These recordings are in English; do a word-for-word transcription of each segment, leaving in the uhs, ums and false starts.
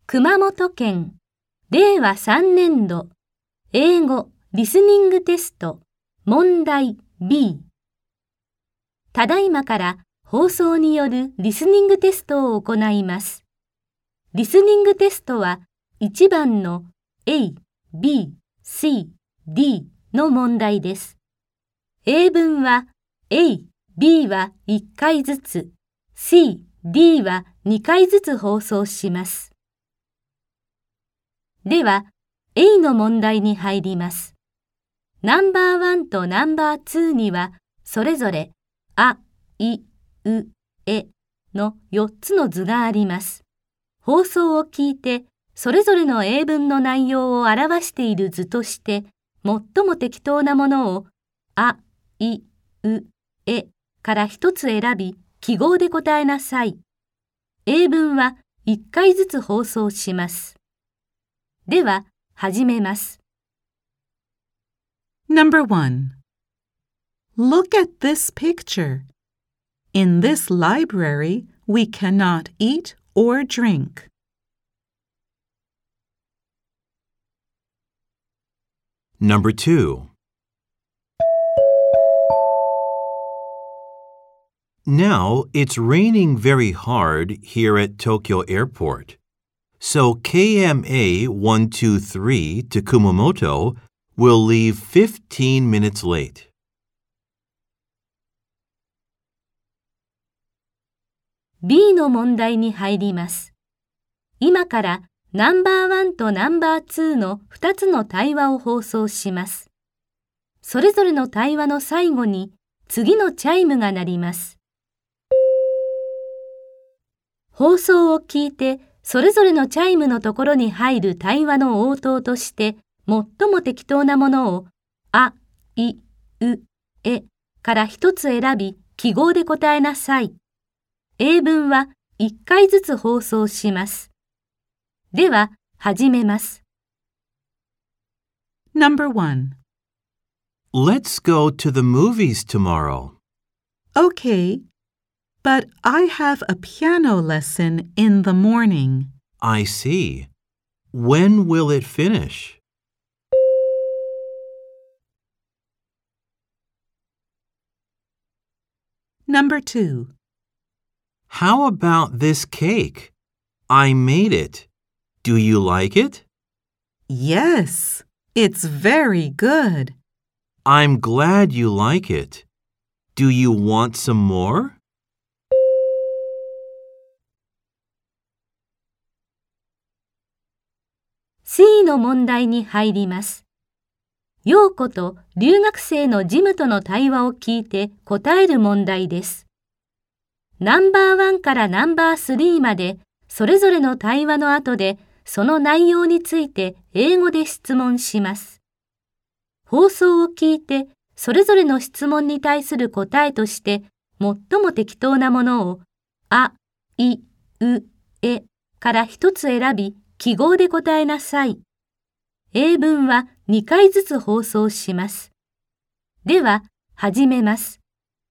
熊本県れいわさんねんど英語リスニングテスト問題 B。 ただいまから放送によるリスニングテストを行います。リスニングテストはいちばんの A、B、C、D の問題です。英文は A、B はいっかいずつ、C、D はにかいずつ放送します。では、A の問題に入ります。ナンバーワンとナンバーツーには、それぞれ、あ、い、う、えのよっつの図があります。放送を聞いて、それぞれの英文の内容を表している図として、最も適当なものを、あ、い、う、えから一つ選び、記号で答えなさい。英文はいっかいずつ放送します。では、始めます。 Number one. Look at this picture. In this library, we cannot eat or drink. Number two. Now it's raining very hard here at Tokyo Airport. So K M A one two three to Kumamoto will leave fifteen minutes late. B の問題に入ります。今からナンバーワンとナンバーツーのふたつの対話を放送します。それぞれの対話の最後に次のチャイムが鳴ります。放送を聞いてそれぞれのチャイムのところに入る対話の応答として最も適当なものをあ、い、う、えから一つ選び記号で答えなさい。英文はいっかいずつ放送します。では、始めます。 Number one. Let's go to the movies tomorrow. Okay, but I have a piano lesson in the morning. I see. When will it finish? Number two. How about this cake? I made it. Do you like it? Yes, it's very good. I'm glad you like it. Do you want some more? C の問題に入ります。陽子と留学生のジムとの対話を聞いて答える問題です。ナンバーワンからナンバースリーまでそれぞれの対話の後でその内容について英語で質問します。放送を聞いてそれぞれの質問に対する答えとして最も適当なものをあ、い、う、えから一つ選び記号で答えなさい。英文はにかいずつ放送します。では、始めます。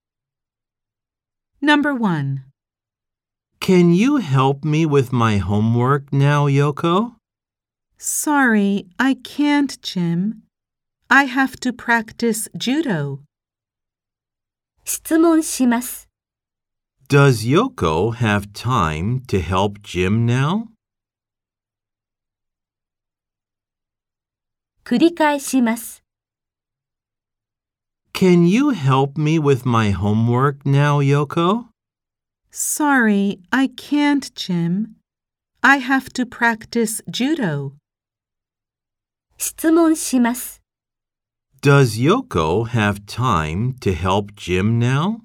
Number one. Can you help me with my homework now, Yoko? Sorry, I can't, Jim. I have to practice judo. 質問します。 Does Yoko have time to help Jim now? 繰り返します。 Can you help me with my homework now, Yoko? Sorry, I can't, Jim. I have to practice judo. 質問します。 Does Yoko have time to help Jim now?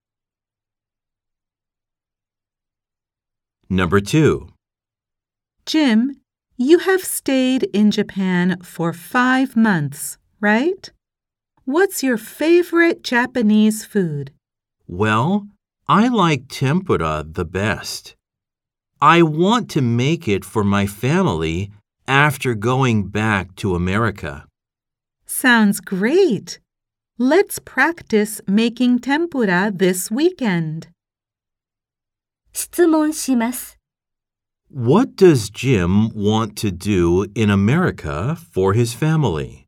Number two. Jim, you have stayed in Japan for five months, right? What's your favorite Japanese food? Well, I like tempura the best. I want to make it for my family after going back to America. Sounds great. Let's practice making tempura this weekend. 質問します。 What does Jim want to do in America for his family?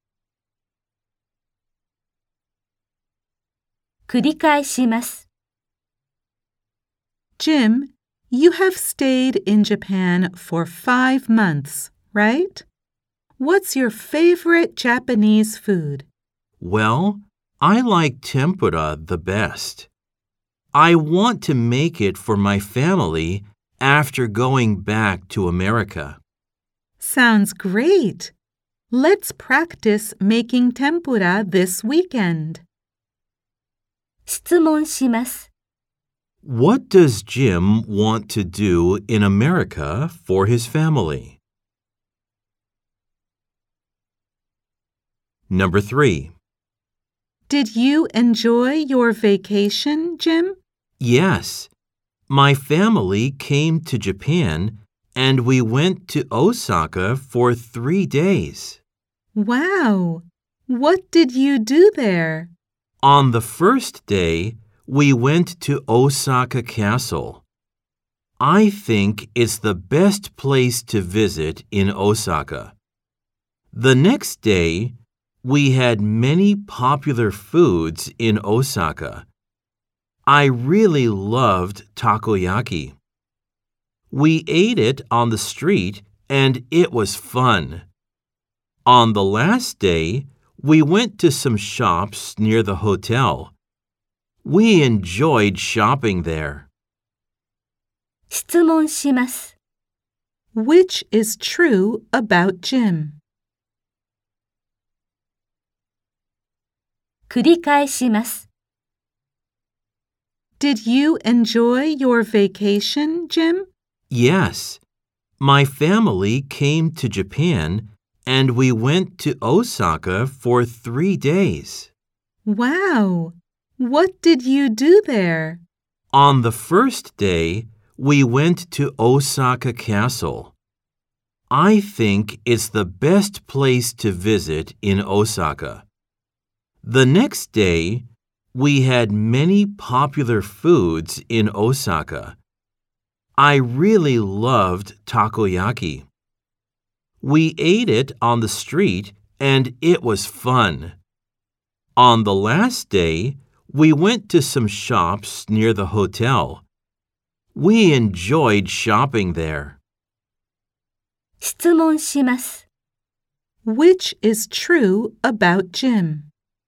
繰り返します。 Jim, you have stayed in Japan for five months, right? What's your favorite Japanese food? Well, I like tempura the best. I want to make it for my family after going back to America. Sounds great. Let's practice making tempura this weekend. 質問します。 What does Jim want to do in America for his family? Number three. Did you enjoy your vacation, Jim? Yes. My family came to Japan and we went to Osaka for three days. Wow! What did you do there? On the first day, we went to Osaka Castle. I think it's the best place to visit in Osaka. The next day, we had many popular foods in Osaka. I really loved takoyaki. We ate it on the street and it was fun. On the last day, we went to some shops near the hotel. We enjoyed shopping there. 質問します。 Which is true about Jim? 繰り返します。 Did you enjoy your vacation, Jim? Yes. My family came to Japan and we went to Osaka for three days. Wow! What did you do there? On the first day, we went to Osaka Castle. I think it's the best place to visit in Osaka. The next day, we had many popular foods in Osaka. I really loved takoyaki. We ate it on the street and it was fun. On the last day, we went to some shops near the hotel. We enjoyed shopping there. 質問します。 Which is true about Jim?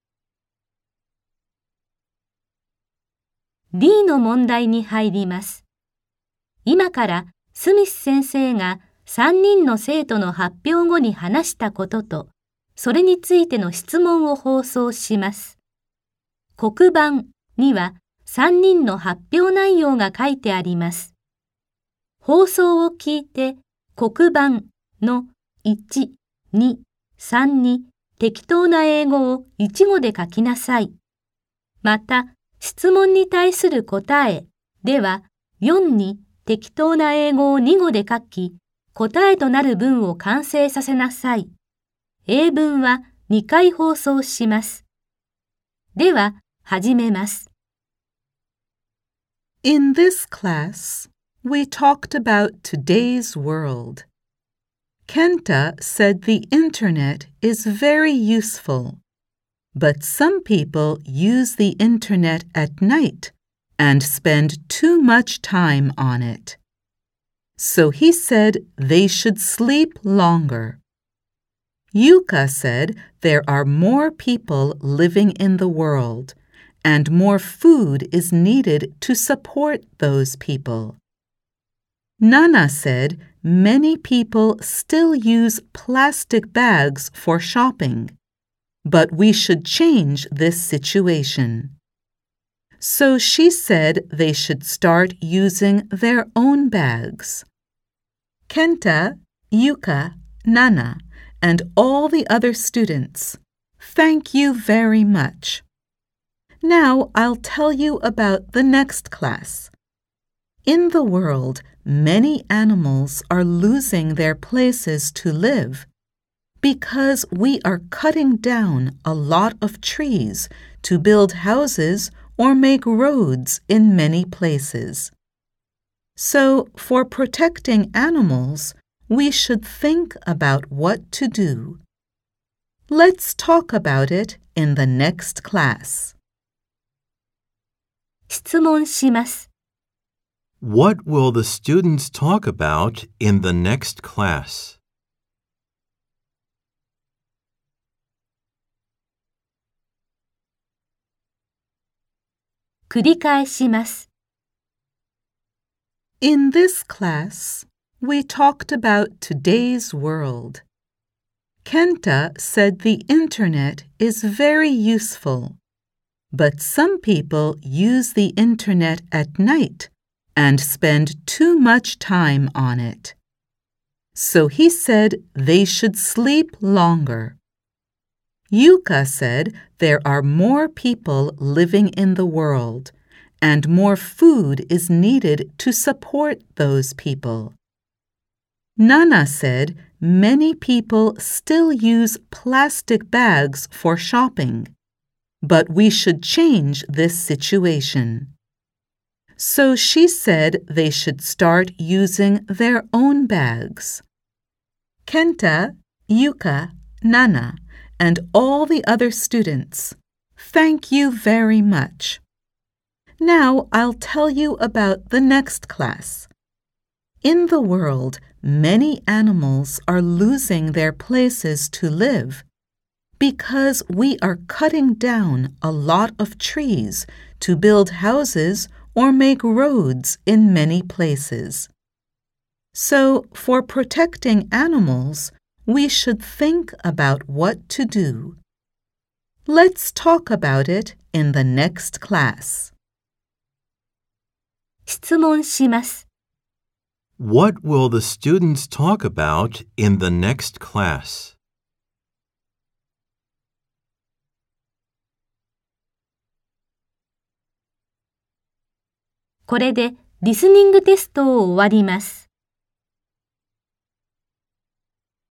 D の問題に入ります。今からスミス先生がさんにんの生徒の発表後に話したことと、それについての質問を放送します。黒板にはさんにんの発表内容が書いてあります。放送を聞いて黒板のいち、に、さんに適当な英語をいち語で書きなさい。また、質問に対する答えではよんに適当な英語をに語で書き、答えとなる文を完成させなさい。英文はにかい放送します。では、始めます。 In this class, we talked about today's world. Kenta said the internet is very useful. But some people use the internet at night and spend too much time on it. So he said they should sleep longer. Yuka said there are more people living in the world, and more food is needed to support those people. Nana said many people still use plastic bags for shopping. But we should change this situation. So she said they should start using their own bags. Kenta, Yuka, Nana, and all the other students, thank you very much. Now I'll tell you about the next class. In the world, many animals are losing their places to live. Because we are cutting down a lot of trees to build houses or make roads in many places. So, for protecting animals, we should think about what to do. Let's talk about it in the next class. 質問します。 What will the students talk about in the next class? 繰り返します。 In this class, we talked about today's world. Kenta said the internet is very useful, but some people use the internet at night and spend too much time on it. So he said they should sleep longer. Yuka said there are more people living in the world, and more food is needed to support those people. Nana said many people still use plastic bags for shopping, but we should change this situation. So she said they should start using their own bags. Kenta, Yuka, Nana, and all the other students, thank you very much. Now I'll tell you about the next class. In the world, many animals are losing their places to live because we are cutting down a lot of trees to build houses or make roads in many places. So, for protecting animals, we should think about what to do. Let's talk about it in the next class. 質問します。 What will the students talk about in the next class? これでリスニングテストを終わります。